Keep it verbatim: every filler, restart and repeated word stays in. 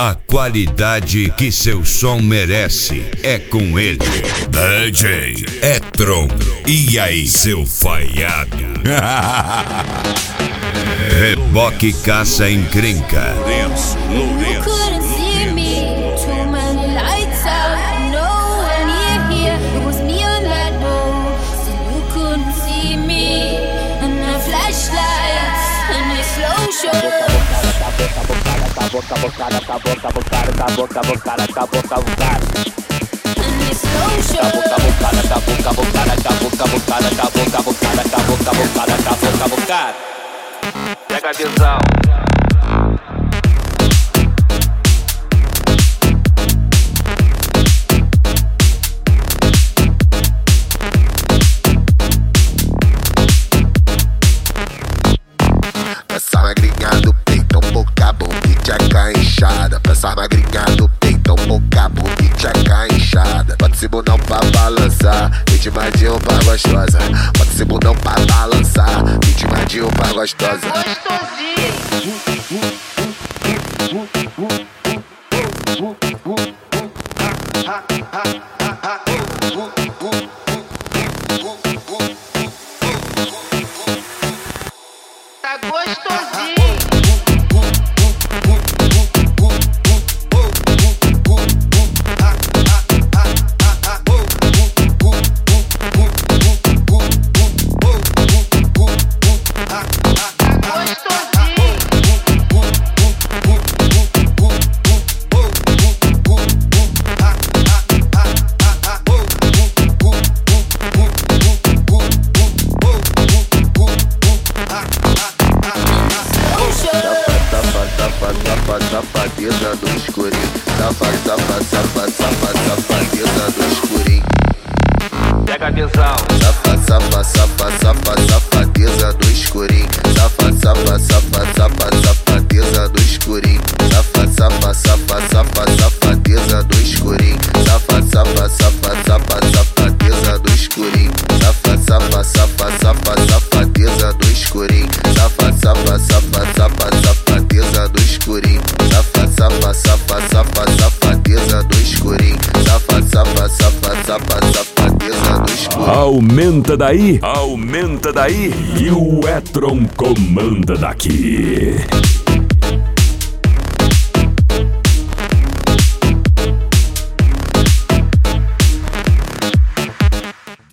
A qualidade que seu som merece é com ele. D J Etron. E aí, seu falhado? Reboque Caça Encrenca. Boca, boca, boca, boca, boca, boca, boca, boca, boca, boca, boca. Pega a visão. Essa magrinha do peito, boca, boquinha inchada. Essa magrinha do peito, boca, boquinha inchada. Bota esse bundão pra balançar, ritmadinho pra gostosa. Bota esse bundão pra balançar, ritmadinho pra gostosa. Tá gostosinho. Safadeza do escurinho, safa, safa, safa, safa, safadeza do escurinho. Pega a visão. Safa, safa, safa, safa, safadeza do escurinho. Safa, safa, safa, safa, safadeza do escurinho. Safa, safa, safa, safa, safadeza do escurinho. Safa, safa, safa, safa, safadeza do escurinho. Safa, safa, safa, safa, safadeza do escurinho. Safa, safa, safa, safa, safadeza do escurinho. Safa, safa, safa, safa, safadeza do escurinho. Safa, safa, safa, safa, safadeza do escurinho. Aumenta daí, aumenta daí e o Etron comanda daqui.